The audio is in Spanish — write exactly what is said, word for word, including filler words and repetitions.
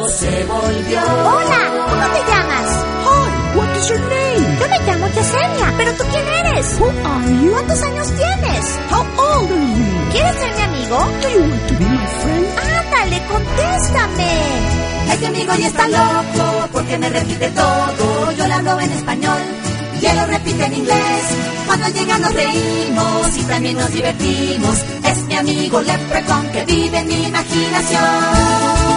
loco se volvió. Hola, ¿cómo te llamas? Hi, what is your name? Yo me llamo Yesenia. ¿Pero tú quién eres? Who are you? ¿Cuántos años tienes? How old are you? ¿Quieres ser mi amigo? Do you want to be my friend? Ándale, contéstame. Este amigo ya está loco porque me repite todo. Yo le hablo en español y él lo repite en inglés. Cuando llega nos reímos y también nos divertimos. Es mi amigo Leprechaun que vive en mi imaginación.